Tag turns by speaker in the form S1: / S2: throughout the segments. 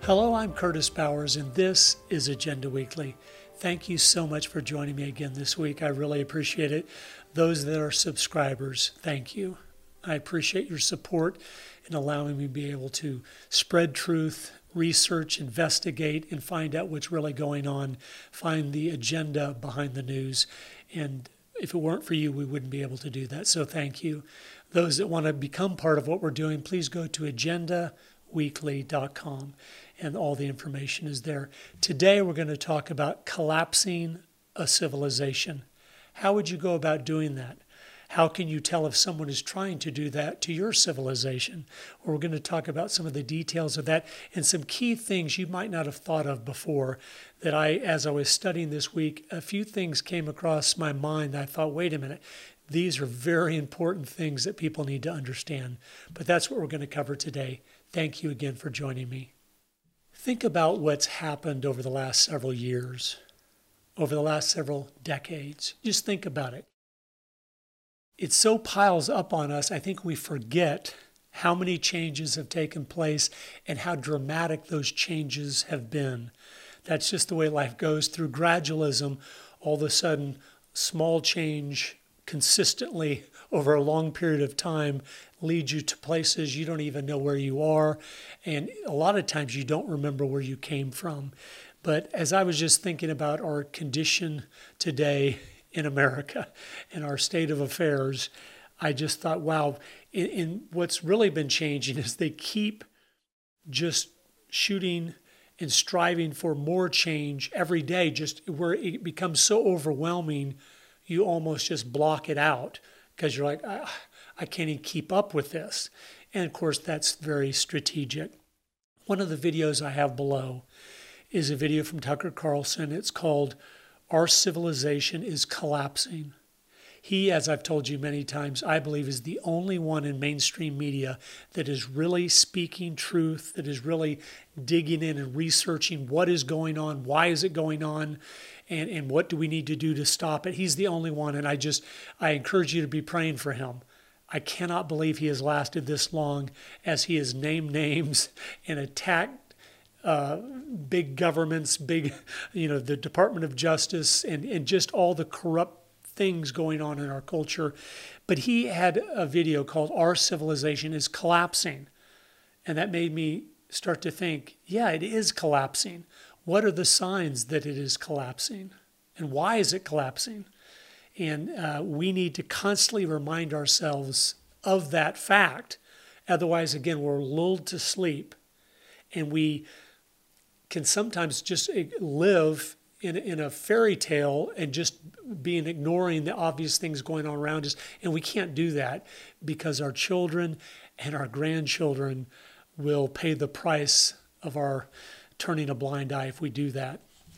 S1: Hello, I'm Curtis Bowers, and this is Agenda Weekly. Thank you so much for joining me again this week. I really appreciate it. Those that are subscribers, thank you. I appreciate your support in allowing me to be able to spread truth, research, investigate, and find out what's really going on, find the agenda behind the news. And if it weren't for you, we wouldn't be able to do that. So thank you. Those that want to become part of what we're doing, please go to agendaweekly.com. And all the information is there. Today we're going to talk about collapsing a civilization. How would you go about doing that? How can you tell if someone is trying to do that to your civilization? Or we're going to talk about some of the details of that and some key things you might not have thought of before that as I was studying this week, a few things came across my mind that I thought, wait a minute, these are very important things that people need to understand. But that's what we're going to cover today. Thank you again for joining me. Think about what's happened over the last several years, over the last several decades. Just think about it. It so piles up on us, I think we forget how many changes have taken place and how dramatic those changes have been. That's just the way life goes. Through gradualism, all of a sudden, small change consistently over a long period of time leads you to places you don't even know where you are. And a lot of times you don't remember where you came from. But as I was just thinking about our condition today in America and our state of affairs, I just thought, wow, in what's really been changing is they keep just shooting and striving for more change every day, just where it becomes so overwhelming, you almost just block it out because you're like, I can't even keep up with this. And of course, that's very strategic. One of the videos I have below is a video from Tucker Carlson. It's called Our Civilization is Collapsing. He, as I've told you many times, I believe is the only one in mainstream media that is really speaking truth, that is really digging in and researching what is going on, why is it going on, and what do we need to do to stop it. He's the only one, and I encourage you to be praying for him. I cannot believe he has lasted this long as he has named names and attacked big governments, the Department of Justice, and just all the corrupt things going on in our culture. But he had a video called Our Civilization is Collapsing. And that made me start to think, yeah, it is collapsing. What are the signs that it is collapsing? And why is it collapsing? And we need to constantly remind ourselves of that fact. Otherwise, again, we're lulled to sleep. And we can sometimes just live in a fairy tale and just ignoring the obvious things going on around us. And we can't do that because our children and our grandchildren will pay the price of our turning a blind eye if we do that.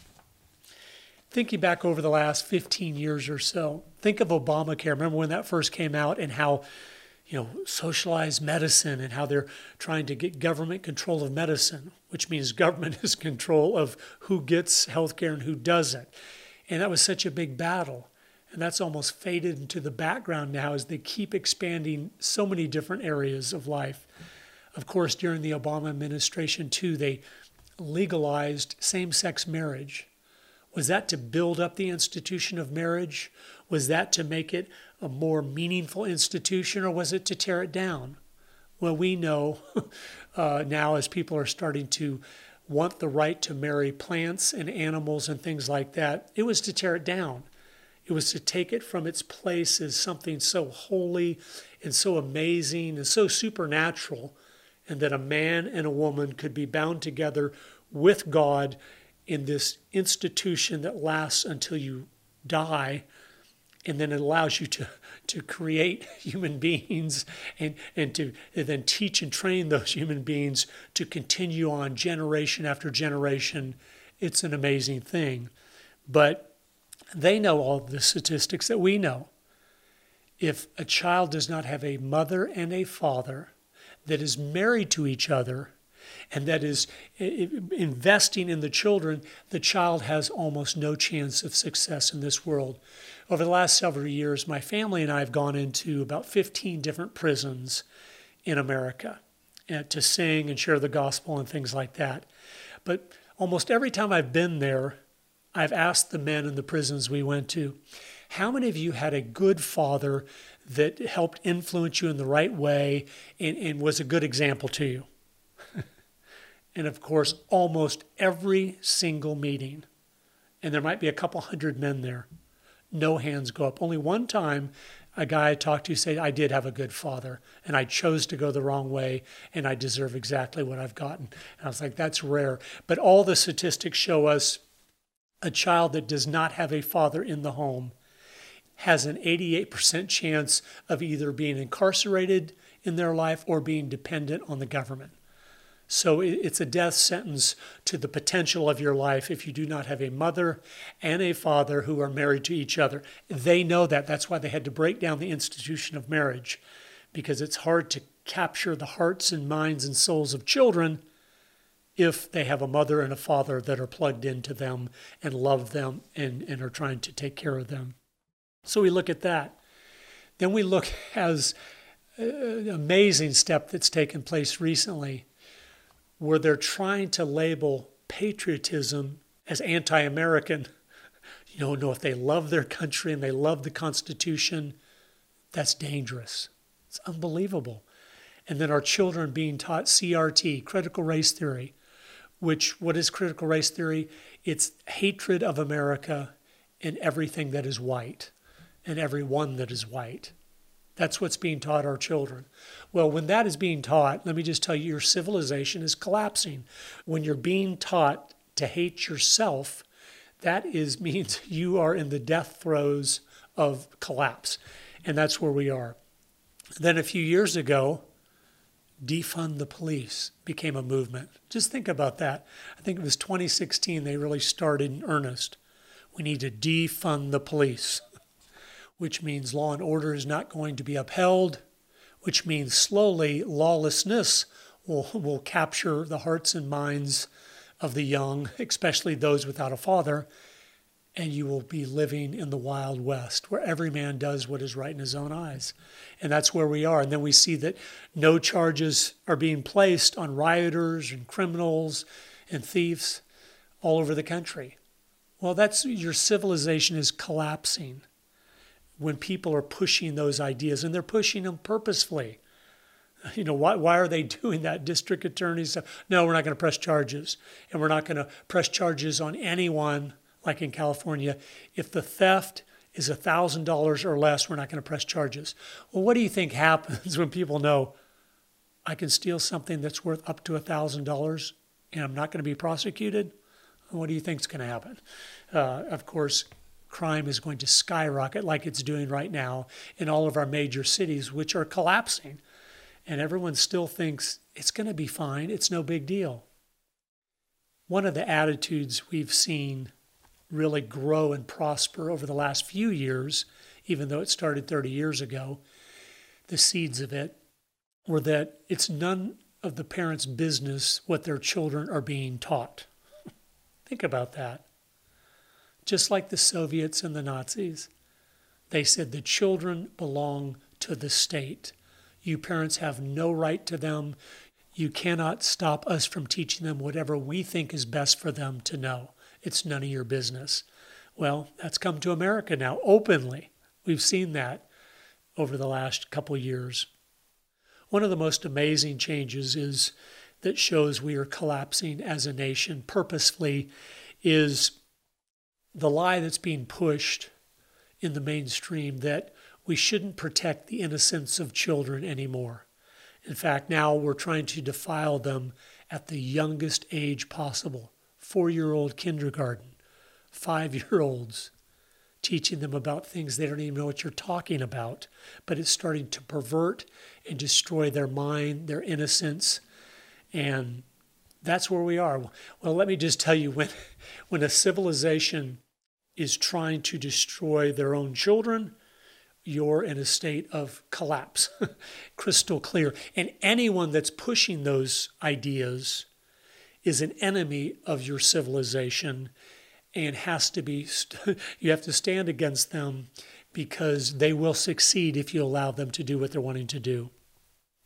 S1: Thinking back over the last 15 years or so, think of Obamacare. Remember when that first came out and how, socialized medicine and how they're trying to get government control of medicine, which means government is control of who gets health care and who doesn't. And that was such a big battle. And that's almost faded into the background now as they keep expanding so many different areas of life. Of course, during the Obama administration, too, they legalized same-sex marriage. Was that to build up the institution of marriage? Was that to make it a more meaningful institution, or was it to tear it down? Well, we know now as people are starting to want the right to marry plants and animals and things like that, it was to tear it down. It was to take it from its place as something so holy and so amazing and so supernatural, and that a man and a woman could be bound together with God in this institution that lasts until you die, and then it allows you to create human beings and to then teach and train those human beings to continue on generation after generation. It's an amazing thing. But they know all the statistics that we know. If a child does not have a mother and a father that is married to each other, and that is investing in the children, the child has almost no chance of success in this world. Over the last several years, my family and I have gone into about 15 different prisons in America. to sing and share the gospel and things like that. But almost every time I've been there, I've asked the men in the prisons we went to, how many of you had a good father that helped influence you in the right way and was a good example to you? And of course, almost every single meeting, and there might be a couple hundred men there, no hands go up. Only one time a guy I talked to said, I did have a good father, and I chose to go the wrong way, and I deserve exactly what I've gotten. And I was like, that's rare. But all the statistics show us a child that does not have a father in the home has an 88% chance of either being incarcerated in their life or being dependent on the government. So it's a death sentence to the potential of your life if you do not have a mother and a father who are married to each other. They know that. That's why they had to break down the institution of marriage, because it's hard to capture the hearts and minds and souls of children if they have a mother and a father that are plugged into them and love them and are trying to take care of them. So we look at that. Then we look as an amazing step that's taken place recently, where they're trying to label patriotism as anti-American. You don't know if they love their country and they love the Constitution. That's dangerous. It's unbelievable. And then our children being taught CRT, critical race theory, what is critical race theory? It's hatred of America and everything that is white and everyone that is white. That's what's being taught our children. Well, when that is being taught, let me just tell you, your civilization is collapsing. When you're being taught to hate yourself, that means you are in the death throes of collapse. And that's where we are. Then a few years ago, defund the police became a movement. Just think about that. I think it was 2016 they really started in earnest. We need to defund the police, which means law and order is not going to be upheld, which means slowly lawlessness will capture the hearts and minds of the young, especially those without a father, and you will be living in the Wild West, where every man does what is right in his own eyes. And that's where we are. And then we see that no charges are being placed on rioters and criminals and thieves all over the country. Well, your civilization is collapsing when people are pushing those ideas, and they're pushing them purposefully. Why are they doing that? District attorneys, no, we're not going to press charges. And we're not going to press charges on anyone, like in California. If the theft is $1,000 or less, we're not going to press charges. Well, what do you think happens when people know I can steal something that's worth up to $1,000 and I'm not going to be prosecuted? What do you think is going to happen? Of course, crime is going to skyrocket like it's doing right now in all of our major cities, which are collapsing. And everyone still thinks it's going to be fine. It's no big deal. One of the attitudes we've seen really grow and prosper over the last few years, even though it started 30 years ago, the seeds of it were that it's none of the parents' business what their children are being taught. Think about that. Just like the Soviets and the Nazis, they said the children belong to the state. You parents have no right to them. You cannot stop us from teaching them whatever we think is best for them to know. It's none of your business. Well, that's come to America now, openly. We've seen that over the last couple years. One of the most amazing changes that shows we are collapsing as a nation purposefully is the lie that's being pushed in the mainstream that we shouldn't protect the innocence of children anymore. In fact, now we're trying to defile them at the youngest age possible. 4-year-old kindergarten, 5-year-olds, teaching them about things they don't even know what you're talking about. But it's starting to pervert and destroy their mind, their innocence, and that's where we are. Well, let me just tell you, when a civilization is trying to destroy their own children, you're in a state of collapse, crystal clear. And anyone that's pushing those ideas is an enemy of your civilization and has to be, you have to stand against them because they will succeed if you allow them to do what they're wanting to do.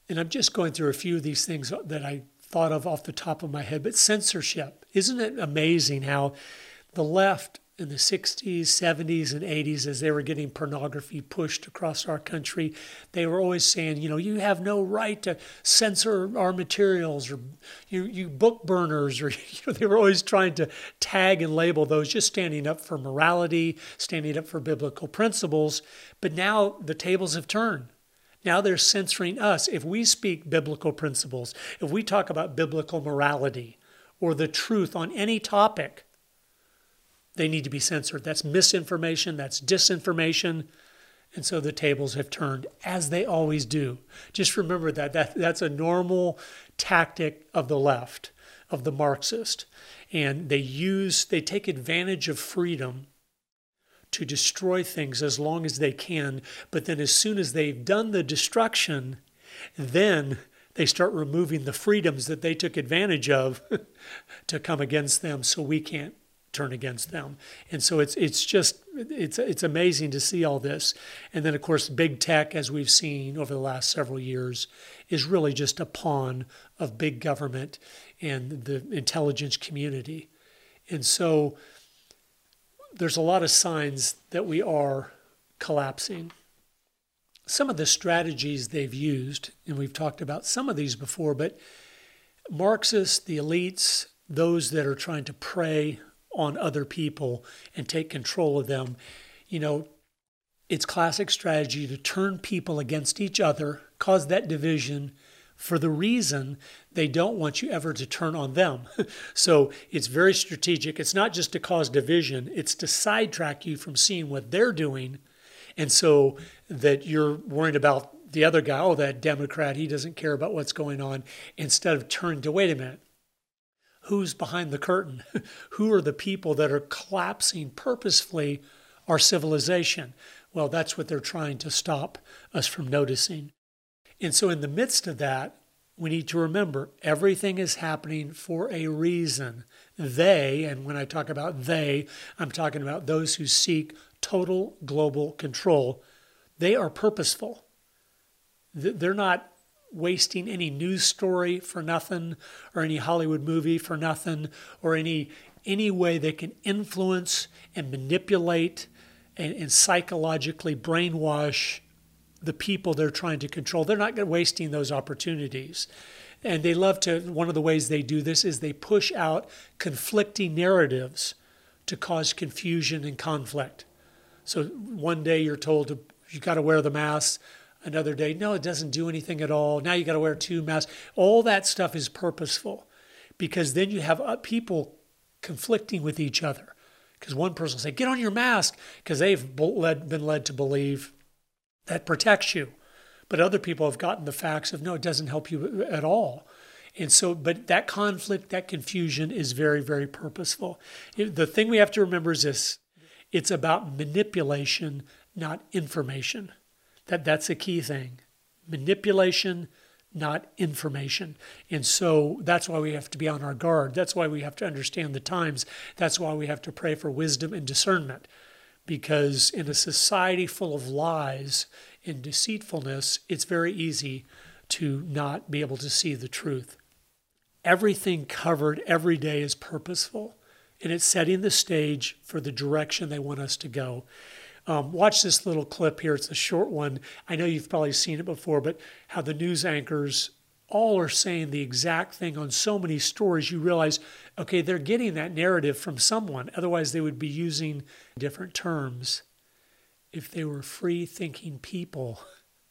S1: And I'm just going through a few of these things that I thought of off the top of my head, but censorship. Isn't it amazing how the left in the 60s, 70s, and 80s, as they were getting pornography pushed across our country, they were always saying, you have no right to censor our materials, or you book burners, or they were always trying to tag and label those, just standing up for morality, standing up for biblical principles. But now the tables have turned. Now they're censoring us. If we speak biblical principles, if we talk about biblical morality or the truth on any topic, they need to be censored. That's misinformation, that's disinformation. And so the tables have turned, as they always do. Just remember that's a normal tactic of the left, of the Marxist. And they take advantage of freedom to destroy things as long as they can. But then as soon as they've done the destruction, then they start removing the freedoms that they took advantage of to come against them, so we can't turn against them. And so it's amazing to see all this. And then, of course, big tech, as we've seen over the last several years, is really just a pawn of big government and the intelligence community. And so there's a lot of signs that we are collapsing. Some of the strategies they've used, and we've talked about some of these before, but Marxists, the elites, those that are trying to prey on other people and take control of them, it's classic strategy to turn people against each other, cause that division for the reason they don't want you ever to turn on them. So it's very strategic. It's not just to cause division, it's to sidetrack you from seeing what they're doing. And so that you're worried about the other guy, that Democrat, he doesn't care about what's going on, instead of turning to, wait a minute, who's behind the curtain? Who are the people that are collapsing purposefully our civilization? Well, that's what they're trying to stop us from noticing. And so in the midst of that, we need to remember everything is happening for a reason. They, and when I talk about they, I'm talking about those who seek total global control. They are purposeful. They're not wasting any news story for nothing, or any Hollywood movie for nothing, or any way they can influence and manipulate and psychologically brainwash the people they're trying to control. They're not wasting those opportunities. And they love to, one of the ways they do this is they push out conflicting narratives to cause confusion and conflict. So one day you're told you got to wear the mask. Another day, no, it doesn't do anything at all. Now you got to wear 2 masks. All that stuff is purposeful, because then you have people conflicting with each other. Because one person will say, get on your mask, because they've been led to believe that protects you. But other people have gotten the facts of, no, it doesn't help you at all. And so, but that conflict, that confusion is very, very purposeful. The thing we have to remember is this: it's about manipulation, not information. That's a key thing. Manipulation, not information. And so that's why we have to be on our guard. That's why we have to understand the times. That's why we have to pray for wisdom and discernment. Because in a society full of lies and deceitfulness, it's very easy to not be able to see the truth. Everything covered every day is purposeful, and it's setting the stage for the direction they want us to go. Watch this little clip here. It's a short one. I know you've probably seen it before, but how the news anchors all are saying the exact thing on so many stories, you realize, okay, they're getting that narrative from someone. Otherwise, they would be using different terms. If they were free-thinking people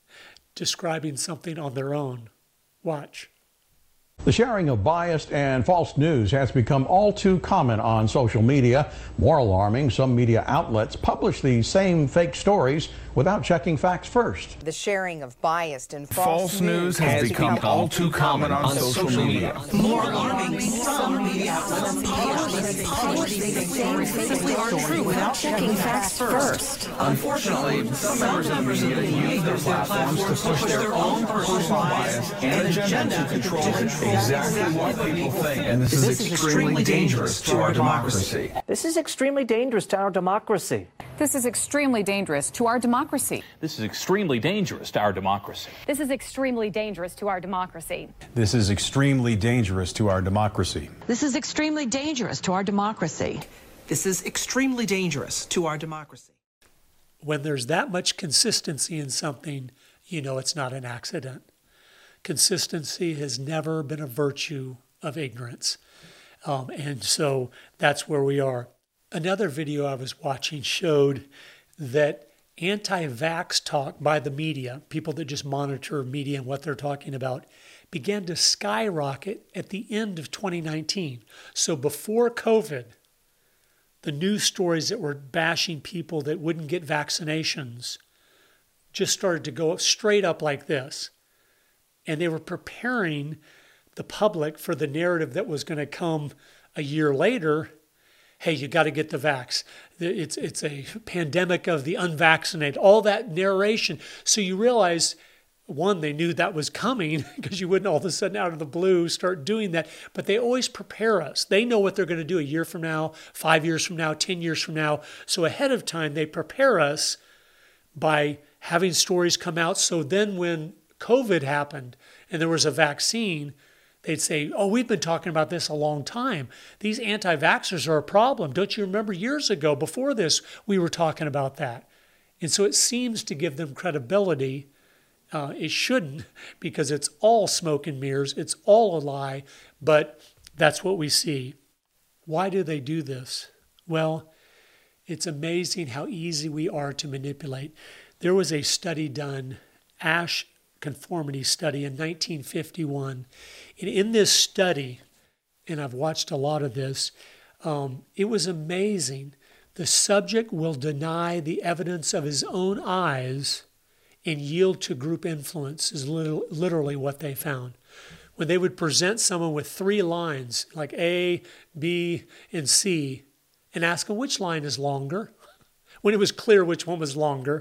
S1: describing something on their own. Watch.
S2: The sharing of biased and false news has become all too common on social media. More alarming, some media outlets publish these same fake stories without checking facts first.
S3: The sharing of biased and false news
S4: has become all too common on social media.
S5: More alarming, some media outlets publish these same fake stories without checking facts first.
S4: Unfortunately, some members of the media use their platforms to push their own personal bias and agenda to control exactly what people think. And this is extremely dangerous to our democracy.
S6: This is extremely dangerous to our democracy.
S7: This is extremely dangerous to our democracy.
S5: democracy.
S6: This is extremely dangerous to our democracy.
S7: This is extremely dangerous to our democracy.
S8: This is extremely dangerous to our democracy.
S5: This is extremely dangerous to our democracy.
S9: This is extremely dangerous to our democracy.
S1: When there's that much consistency in something, you know it's not an accident. Consistency has never been a virtue of ignorance. And so that's where we are. Another video I was watching showed that anti-vax talk by the media, people that just monitor media and what they're talking about, began to skyrocket at the end of 2019. So before COVID, the news stories that were bashing people that wouldn't get vaccinations just started to go straight up like this. And they were preparing the public for the narrative that was going to come a year later. Hey, you got to get the vax. It's a pandemic of the unvaccinated, all that narration. So you realize, one, they knew that was coming because you wouldn't all of a sudden out of the blue start doing that. But they always prepare us. They know what they're going to do a year from now, 5 years from now, 10 years from now. So ahead of time, they prepare us by having stories come out. So then when COVID happened and there was a vaccine, they'd say, oh, we've been talking about this a long time. These anti-vaxxers are a problem. Don't you remember years ago, before this, we were talking about that? And so it seems to give them credibility. It shouldn't, because it's all smoke and mirrors. It's all a lie, but that's what we see. Why do they do this? Well, it's amazing how easy we are to manipulate. There was a study done, Asch conformity study in 1951. And in this study, and I've watched a lot of this, it was amazing. The subject will deny the evidence of his own eyes and yield to group influence is literally what they found. When they would present someone with 3 lines, like A, B, and C, and ask them which line is longer, when it was clear which one was longer,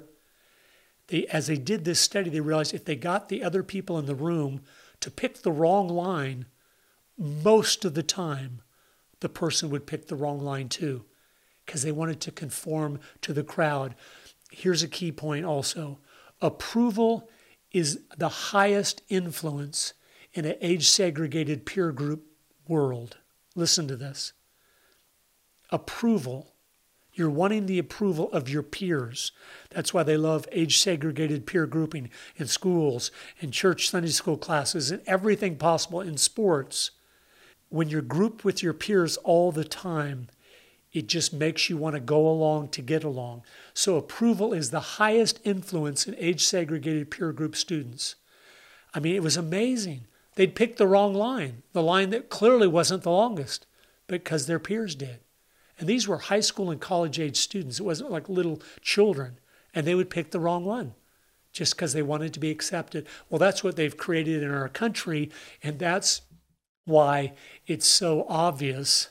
S1: as they did this study, they realized if they got the other people in the room to pick the wrong line, most of the time, the person would pick the wrong line too, because they wanted to conform to the crowd. Here's a key point also. Approval is the highest influence in an age-segregated peer group world. Listen to this. Approval. You're wanting the approval of your peers. That's why they love age-segregated peer grouping in schools, in church Sunday school classes, and everything possible in sports. When you're grouped with your peers all the time, it just makes you want to go along to get along. So approval is the highest influence in age-segregated peer group students. I mean, it was amazing. They'd pick the wrong line, the line that clearly wasn't the longest, because their peers did. And these were high school and college age students. It wasn't like little children. And they would pick the wrong one just because they wanted to be accepted. Well, that's what they've created in our country. And that's why it's so obvious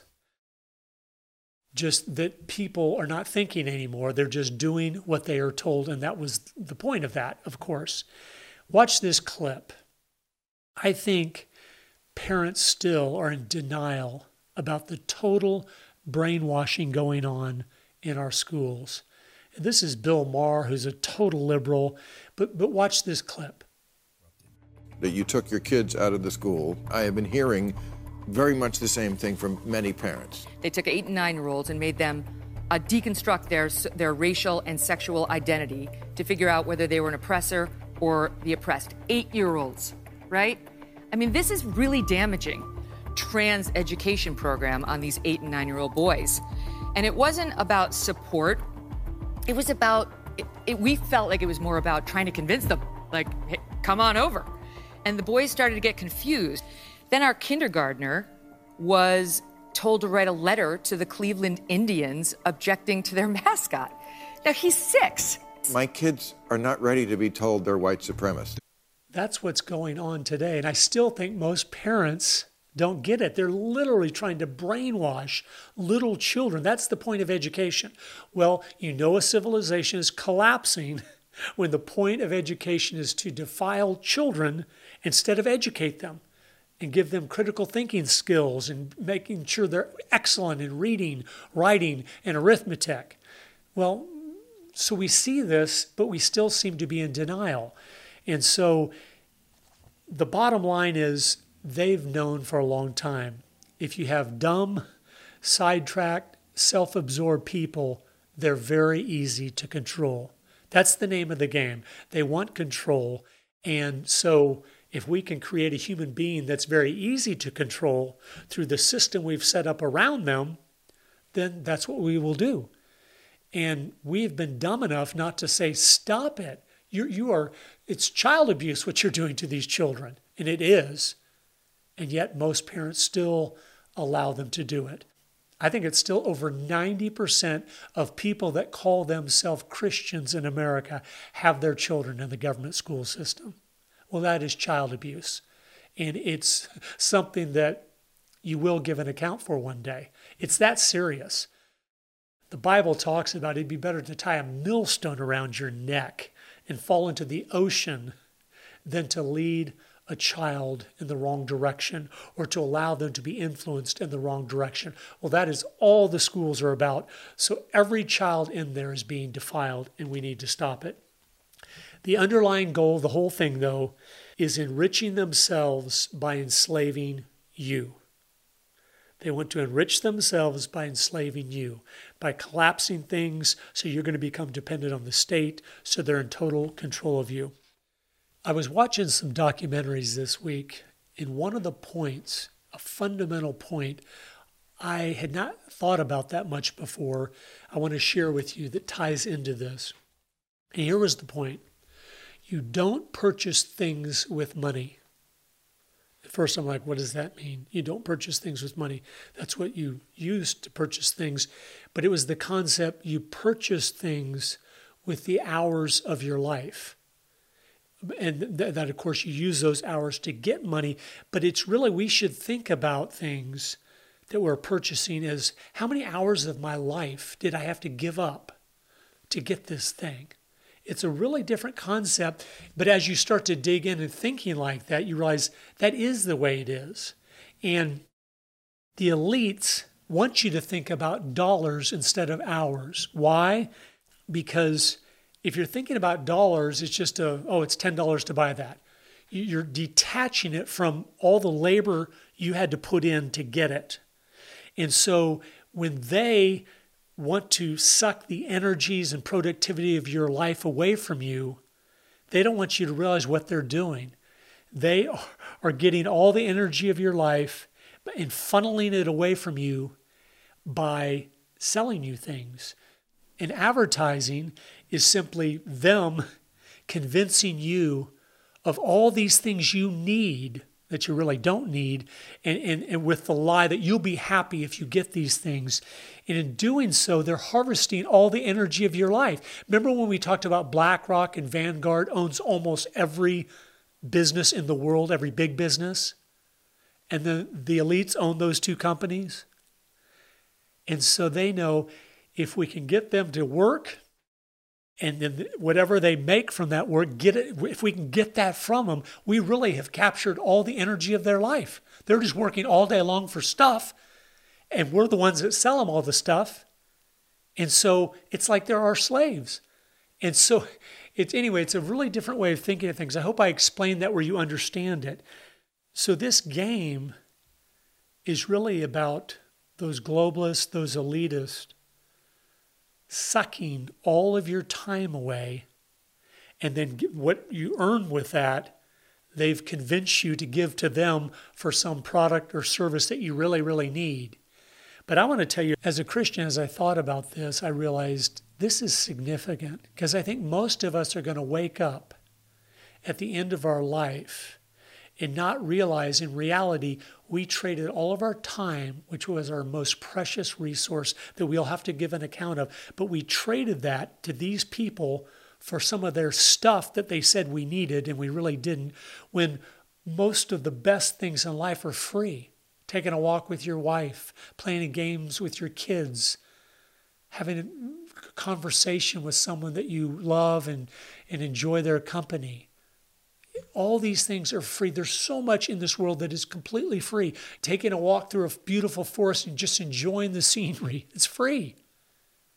S1: just that people are not thinking anymore. They're just doing what they are told. And that was the point of that, of course. Watch this clip. I think parents still are in denial about the total brainwashing going on in our schools. And this is Bill Maher, who's a total liberal, but watch this clip.
S10: That you took your kids out of the school. I have been hearing very much the same thing from many parents.
S11: They took 8 and 9-year-olds and made them deconstruct their racial and sexual identity to figure out whether they were an oppressor or the oppressed. 8-year-olds, right? I mean, this is really damaging. Trans education program on these 8 and 9-year-old boys. And it wasn't about support. It was about, we felt like it was more about trying to convince them, like, hey, come on over. And the boys started to get confused. Then our kindergartner was told to write a letter to the Cleveland Indians objecting to their mascot. Now, he's 6.
S10: My kids are not ready to be told they're white supremacists.
S1: That's what's going on today. And I still think most parents don't get it. They're literally trying to brainwash little children. That's the point of education. Well, you know a civilization is collapsing when the point of education is to defile children instead of educate them and give them critical thinking skills and making sure they're excellent in reading, writing, and arithmetic. Well, so we see this, but we still seem to be in denial. And so the bottom line is they've known for a long time. If you have dumb, sidetracked, self-absorbed people, they're very easy to control. That's the name of the game. They want control. And so if we can create a human being that's very easy to control through the system we've set up around them, then that's what we will do. And we've been dumb enough not to say, stop it. It's child abuse what you're doing to these children. And it is. And yet most parents still allow them to do it. I think it's still over 90% of people that call themselves Christians in America have their children in the government school system. Well, that is child abuse. And it's something that you will give an account for one day. It's that serious. The Bible talks about it'd be better to tie a millstone around your neck and fall into the ocean than to lead a child in the wrong direction or to allow them to be influenced in the wrong direction. Well, that is all the schools are about. So every child in there is being defiled, and we need to stop it. The underlying goal, the whole thing, though, is enriching themselves by enslaving you. They want to enrich themselves by enslaving you, by collapsing things so you're going to become dependent on the state, so they're in total control of you. I was watching some documentaries this week, and one of the points, a fundamental point, I had not thought about that much before, I want to share with you that ties into this. And here was the point. You don't purchase things with money. At first I'm like, what does that mean? You don't purchase things with money. That's what you use to purchase things. But it was the concept you purchase things with the hours of your life. And that, of course, you use those hours to get money. But it's really, we should think about things that we're purchasing as how many hours of my life did I have to give up to get this thing? It's a really different concept. But as you start to dig in and thinking like that, you realize that is the way it is. And the elites want you to think about dollars instead of hours. Why? Because if you're thinking about dollars, it's just it's $10 to buy that. You're detaching it from all the labor you had to put in to get it. And so when they want to suck the energies and productivity of your life away from you, they don't want you to realize what they're doing. They are getting all the energy of your life and funneling it away from you by selling you things. And advertising is simply them convincing you of all these things you need that you really don't need, and with the lie that you'll be happy if you get these things. And in doing so, they're harvesting all the energy of your life. Remember when we talked about BlackRock and Vanguard owns almost every business in the world, every big business? And the elites own those two companies? And so they know if we can get them to work, and then whatever they make from that work, get it. If we can get that from them, we really have captured all the energy of their life. They're just working all day long for stuff, and we're the ones that sell them all the stuff. And so it's like they're our slaves. And so it's a really different way of thinking of things. I hope I explained that where you understand it. So this game is really about those globalists, those elitists, sucking all of your time away, and then what you earn with that, they've convinced you to give to them for some product or service that you really, really need. But I want to tell you, as a Christian, as I thought about this, I realized this is significant because I think most of us are going to wake up at the end of our life and not realize in reality we traded all of our time, which was our most precious resource that we'll have to give an account of, but we traded that to these people for some of their stuff that they said we needed and we really didn't, when most of the best things in life are free. Taking a walk with your wife, playing games with your kids, having a conversation with someone that you love and enjoy their company. All these things are free. There's so much in this world that is completely free. Taking a walk through a beautiful forest and just enjoying the scenery, it's free.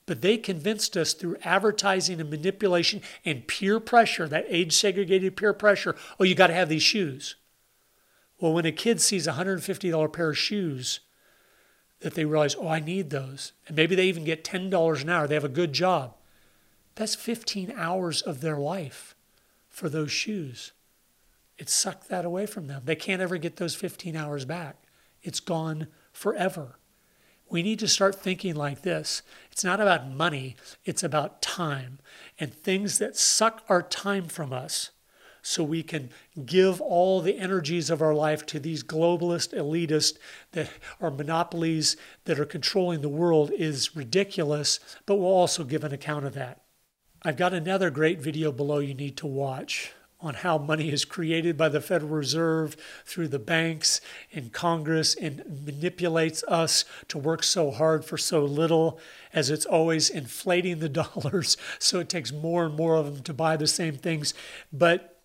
S1: But they convinced us through advertising and manipulation and peer pressure, that age-segregated peer pressure, oh, you got to have these shoes. Well, when a kid sees a $150 pair of shoes, that they realize, oh, I need those. And maybe they even get $10 an hour. They have a good job. That's 15 hours of their life for those shoes. It sucked that away from them. They can't ever get those 15 hours back. It's gone forever. We need to start thinking like this. It's not about money. It's about time and things that suck our time from us so we can give all the energies of our life to these globalist, elitists that are monopolies that are controlling the world is ridiculous, but we'll also give an account of that. I've got another great video below you need to watch on how money is created by the Federal Reserve through the banks and Congress and manipulates us to work so hard for so little, as it's always inflating the dollars so it takes more and more of them to buy the same things. But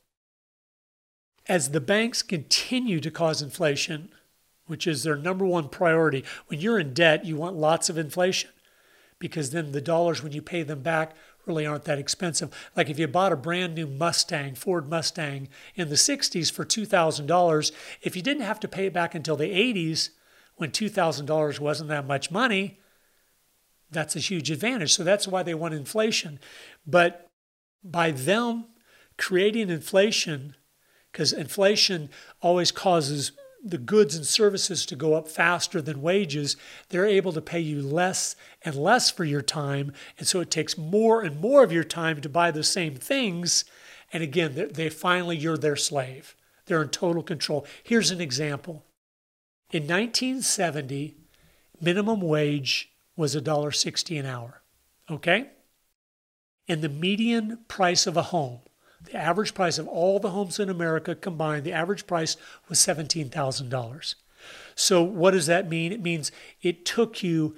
S1: as the banks continue to cause inflation, which is their number one priority, when you're in debt, you want lots of inflation because then the dollars, when you pay them back, really aren't that expensive. Like if you bought a brand new Mustang, Ford Mustang in the 60s for $2,000, if you didn't have to pay it back until the 80s, when $2,000 wasn't that much money, that's a huge advantage. So that's why they want inflation. But by them creating inflation, because inflation always causes the goods and services to go up faster than wages, they're able to pay you less and less for your time. And so it takes more and more of your time to buy the same things. And again, they finally, you're their slave. They're in total control. Here's an example. In 1970, minimum wage was $1.60 an hour. Okay? And the median price of a home, the average price of all the homes in America combined, the average price was $17,000. So what does that mean? It means it took you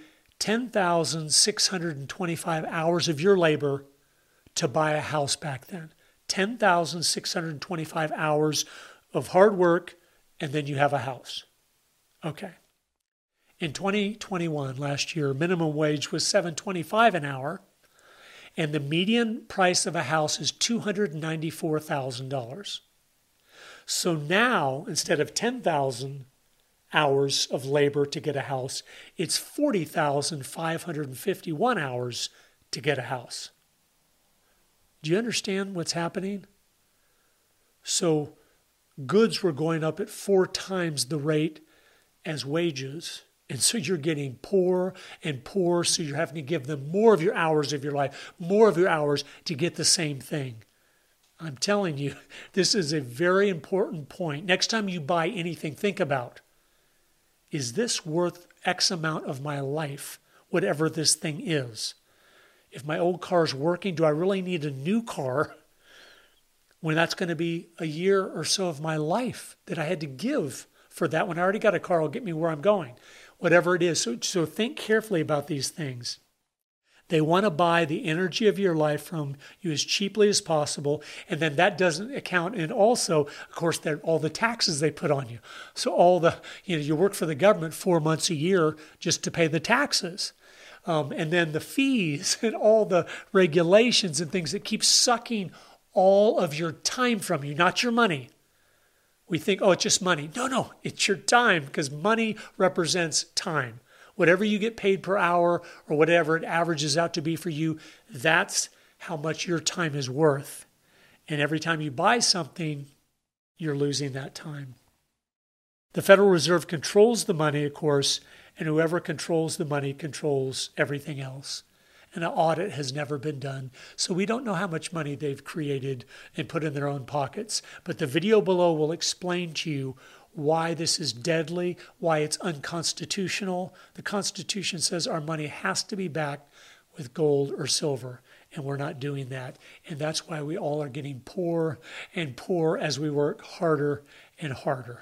S1: 10,625 hours of your labor to buy a house back then. 10,625 hours of hard work, and then you have a house. Okay. In 2021, last year, minimum wage was $7.25 an hour. And the median price of a house is $294,000. So now, instead of 10,000 hours of labor to get a house, it's 40,551 hours to get a house. Do you understand what's happening? So goods were going up at 4 times the rate as wages. And so you're getting poor and poor, so you're having to give them more of your hours of your life, more of your hours to get the same thing. I'm telling you, this is a very important point. Next time you buy anything, think about, is this worth X amount of my life, whatever this thing is? If my old car is working, do I really need a new car when that's going to be a year or so of my life that I had to give for that? When I already got a car, it'll get me where I'm going. Whatever it is. So think carefully about these things. They want to buy the energy of your life from you as cheaply as possible. And then that doesn't account in also, of course, all the taxes they put on you. So all the, you work for the government 4 months a year just to pay the taxes. And then the fees and all the regulations and things that keep sucking all of your time from you, not your money. We think, oh, it's just money. No, it's your time, because money represents time. Whatever you get paid per hour or whatever it averages out to be for you, that's how much your time is worth. And every time you buy something, you're losing that time. The Federal Reserve controls the money, of course, and whoever controls the money controls everything else. And an audit has never been done. So we don't know how much money they've created and put in their own pockets. But the video below will explain to you why this is deadly, why it's unconstitutional. The Constitution says our money has to be backed with gold or silver, and we're not doing that. And that's why we all are getting poor and poor as we work harder and harder.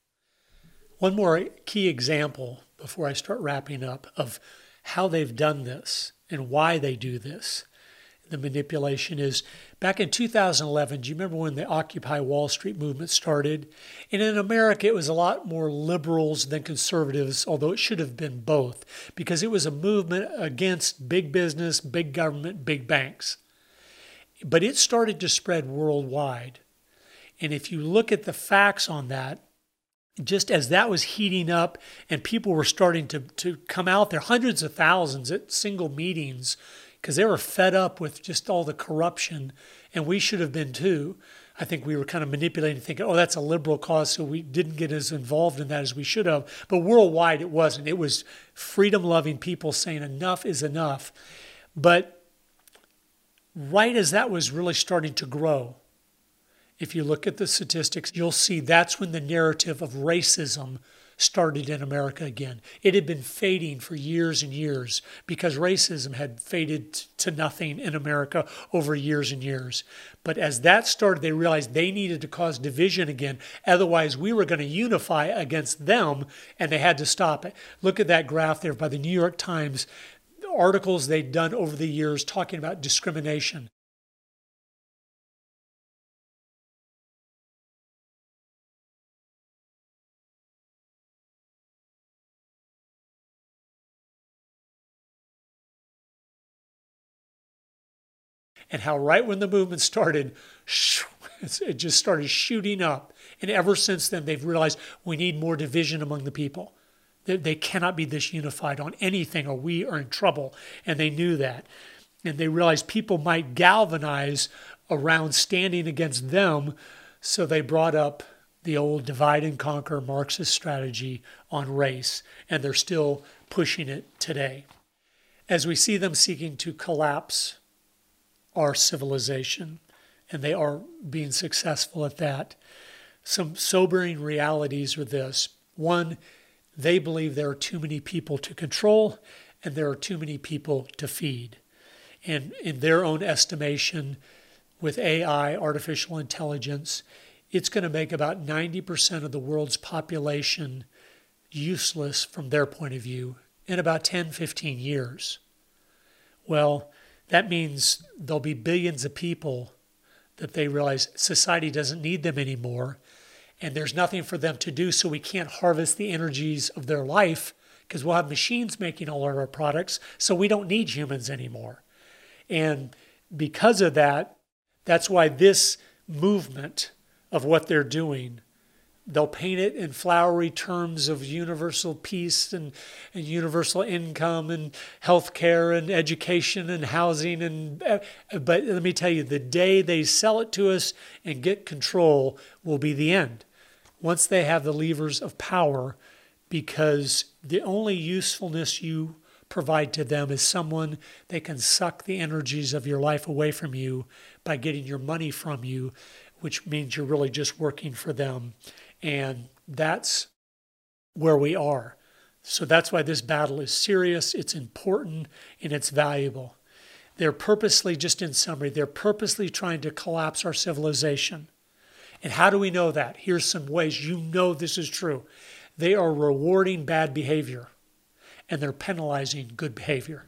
S1: One more key example before I start wrapping up of how they've done this and why they do this. The manipulation is Back in 2011, do you remember when the Occupy Wall Street movement started? And in America, it was a lot more liberals than conservatives, although it should have been both, because it was a movement against big business, big government, big banks. But it started to spread worldwide. And if you look at the facts on that, just as that was heating up and people were starting to come out there, hundreds of thousands at single meetings, because they were fed up with just all the corruption, and we should have been too. I think we were kind of manipulating, thinking, oh, that's a liberal cause, so we didn't get as involved in that as we should have. But worldwide, it wasn't. It was freedom-loving people saying enough is enough. But right as that was really starting to grow, if you look at the statistics, you'll see that's when the narrative of racism started in America again. It had been fading for years and years because racism had faded to nothing in America over years and years. But as that started, they realized they needed to cause division again. Otherwise, we were going to unify against them, and they had to stop it. Look at that graph there by the New York Times, articles they'd done over the years talking about discrimination. And how right when the movement started, it just started shooting up. And ever since then, they've realized we need more division among the people. They cannot be this unified on anything or we are in trouble. And they knew that. And they realized people might galvanize around standing against them. So they brought up the old divide and conquer Marxist strategy on race. And they're still pushing it today. As we see them seeking to collapse our civilization, and they are being successful at that. Some sobering realities are this. One, they believe there are too many people to control and there are too many people to feed. And in their own estimation, with AI, artificial intelligence, it's going to make about 90% of the world's population useless from their point of view in about 10, 15 years. Well, that means there'll be billions of people that they realize society doesn't need them anymore, and there's nothing for them to do, so we can't harvest the energies of their life because we'll have machines making all of our products, so we don't need humans anymore. And because of that, that's why this movement of what they're doing, they'll paint it in flowery terms of universal peace and universal income and healthcare and education and housing. But let me tell you, the day they sell it to us and get control will be the end. Once they have the levers of power, because the only usefulness you provide to them is someone they can suck the energies of your life away from you by getting your money from you, which means you're really just working for them. And that's where we are. So that's why this battle is serious, it's important, and it's valuable. They're purposely, just in summary, they're purposely trying to collapse our civilization. And how do we know that? Here's some ways you know this is true. They are rewarding bad behavior, and they're penalizing good behavior.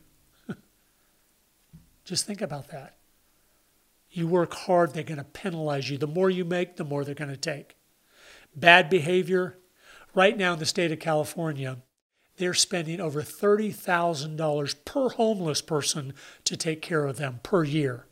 S1: Just think about that. You work hard, they're going to penalize you. The more you make, the more they're going to take. Bad behavior, right now in the state of California, they're spending over $30,000 per homeless person to take care of them per year.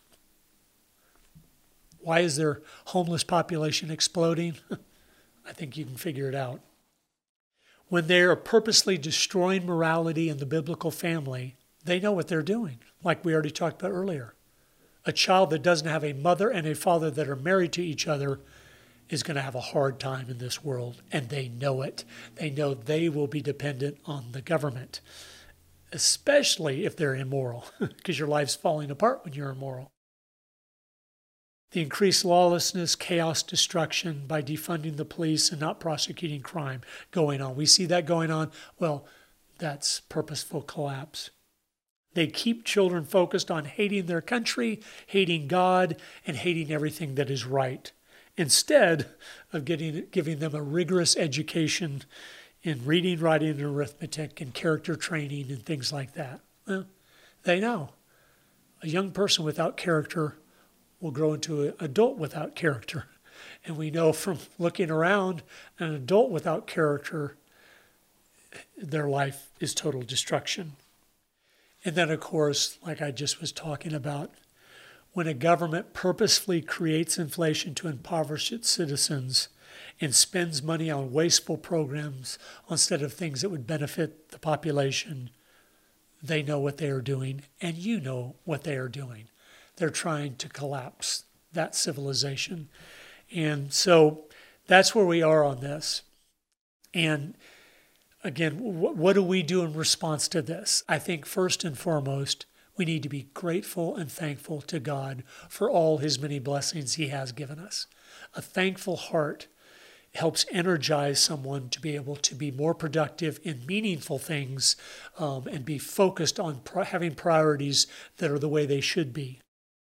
S1: Why is their homeless population exploding? I think you can figure it out. When they're purposely destroying morality in the biblical family, they know what they're doing, like we already talked about earlier. A child that doesn't have a mother and a father that are married to each other is going to have a hard time in this world, and they know it. They know they will be dependent on the government, especially if they're immoral, because your life's falling apart when you're immoral. The increased lawlessness, chaos, destruction by defunding the police and not prosecuting crime going on. We see that going on. Well, that's purposeful collapse. They keep children focused on hating their country, hating God, and hating everything that is right, instead of giving them a rigorous education in reading, writing, and arithmetic, and character training, and things like that. Well, they know a young person without character will grow into an adult without character. And we know from looking around, an adult without character, their life is total destruction. And then, of course, like I just was talking about, when a government purposefully creates inflation to impoverish its citizens and spends money on wasteful programs instead of things that would benefit the population, they know what they are doing, and you know what they are doing. They're trying to collapse that civilization. And so that's where we are on this. And again, what do we do in response to this? I think first and foremost, we need to be grateful and thankful to God for all his many blessings he has given us. A thankful heart helps energize someone to be able to be more productive in meaningful things and be focused on having priorities that are the way they should be.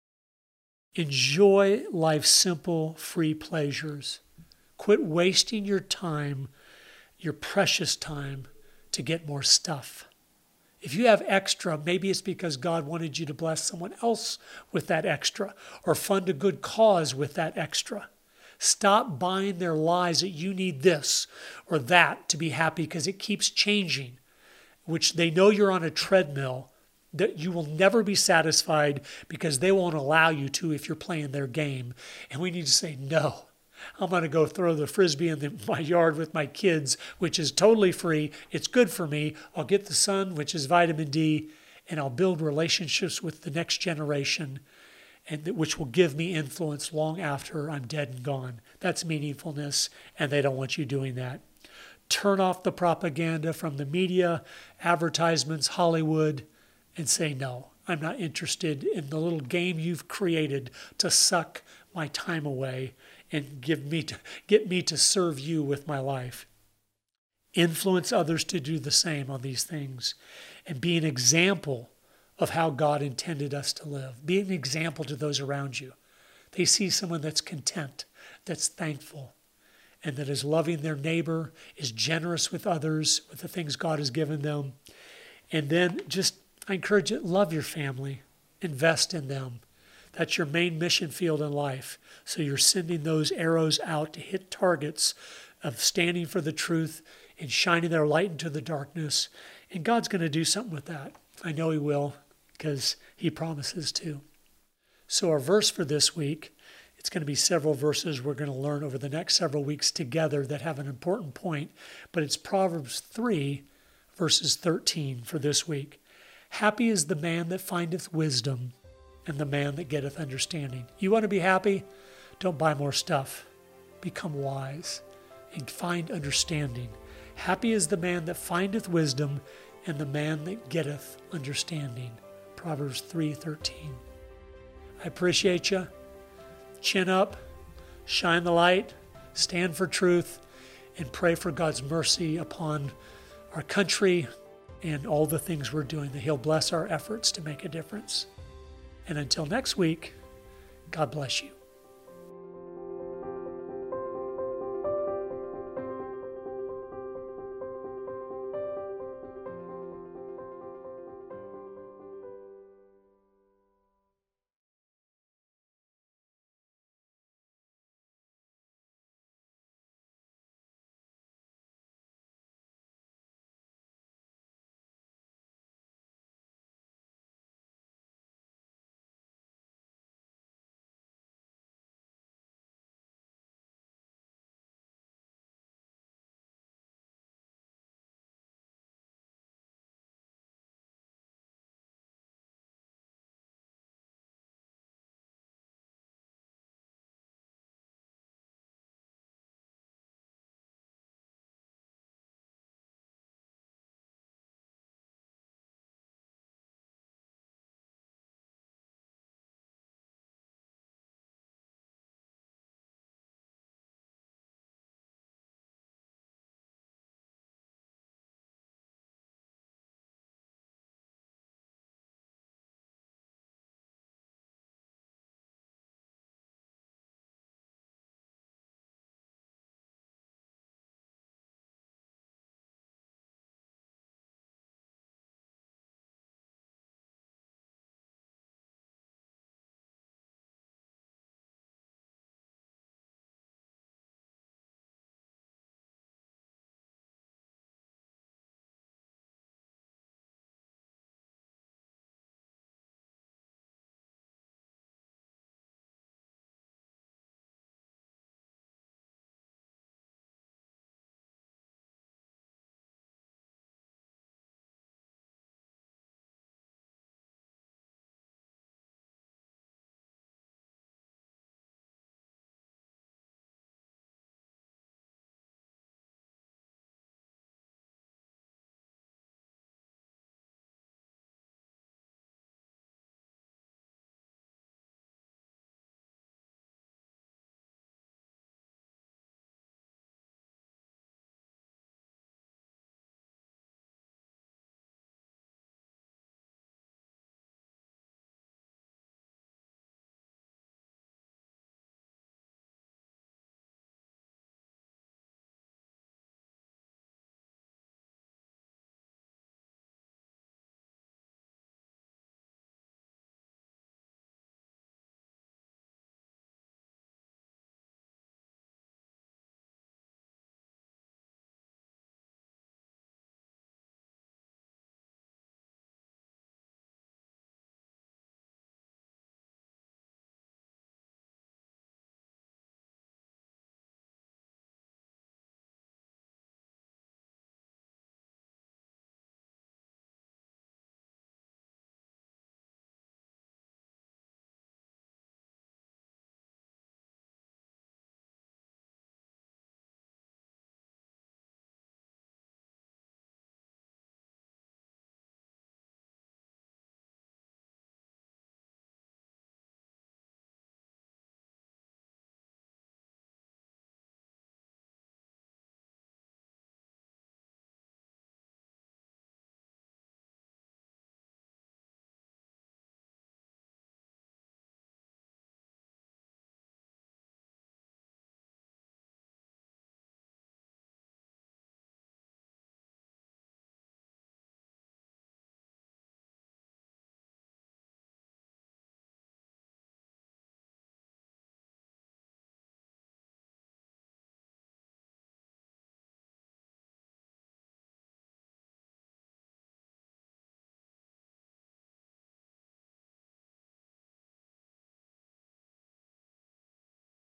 S1: Enjoy life's simple, free pleasures. Quit wasting your time, your precious time, to get more stuff. If you have extra, maybe it's because God wanted you to bless someone else with that extra or fund a good cause with that extra. Stop buying their lies that you need this or that to be happy because it keeps changing, which they know you're on a treadmill, that you will never be satisfied because they won't allow you to if you're playing their game. And we need to say, no, I'm going to go throw the Frisbee in my yard with my kids, which is totally free. It's good for me. I'll get the sun, which is vitamin D, and I'll build relationships with the next generation, and which will give me influence long after I'm dead and gone. That's meaningfulness, and they don't want you doing that. Turn off the propaganda from the media, advertisements, Hollywood, and say, no, I'm not interested in the little game you've created to suck my time away and get me to serve you with my life. Influence others to do the same on these things and be an example of how God intended us to live. Be an example to those around you. They see someone that's content, that's thankful, and that is loving their neighbor, is generous with others, with the things God has given them. And then I encourage you, love your family, invest in them. That's your main mission field in life. So you're sending those arrows out to hit targets of standing for the truth and shining their light into the darkness. And God's going to do something with that. I know he will, because he promises to. So our verse for this week, it's going to be several verses we're going to learn over the next several weeks together that have an important point, but it's Proverbs 3, verses 13 for this week. Happy is the man that findeth wisdom, and the man that getteth understanding. You want to be happy? Don't buy more stuff. Become wise and find understanding. Happy is the man that findeth wisdom, and the man that getteth understanding. Proverbs 3:13. I appreciate you. Chin up, shine the light, stand for truth, and pray for God's mercy upon our country and all the things we're doing, that he'll bless our efforts to make a difference. And until next week, God bless you.